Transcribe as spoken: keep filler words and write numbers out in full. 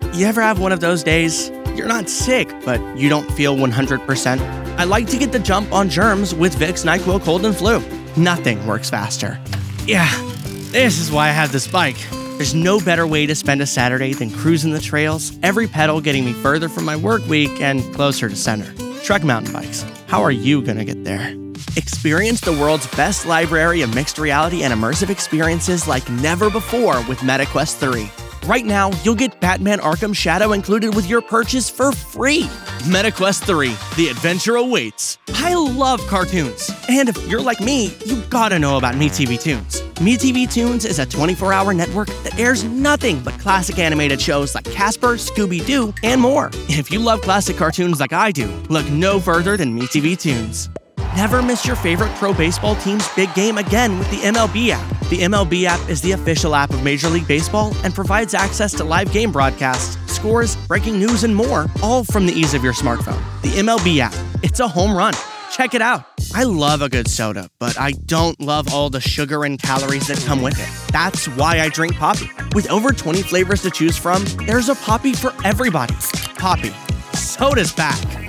You ever have one of those days? You're not sick, but you don't feel one hundred percent? I like to get the jump on germs with Vicks NyQuil Cold and Flu. Nothing works faster. Yeah, this is why I have this bike. There's no better way to spend a Saturday than cruising the trails, every pedal getting me further from my work week and closer to center. Trek Mountain Bikes. How are you gonna get there? Experience the world's best library of mixed reality and immersive experiences like never before with MetaQuest three. Right now, you'll get Batman Arkham Shadow included with your purchase for free. MetaQuest three, the adventure awaits. I love cartoons. And if you're like me, you gotta know about MeTV Tunes. MeTV Tunes is a twenty-four hour network that airs nothing but classic animated shows like Casper, Scooby-Doo, and more. If you love classic cartoons like I do, look no further than MeTV Tunes. Never miss your favorite pro baseball team's big game again with the M L B app. The M L B app is the official app of Major League Baseball and provides access to live game broadcasts, scores, breaking news, and more, all from the ease of your smartphone. The M L B app. It's a home run. Check it out. I love a good soda, but I don't love all the sugar and calories that come with it. That's why I drink Poppi. With over twenty flavors to choose from, there's a Poppi for everybody. Poppi. Soda's back.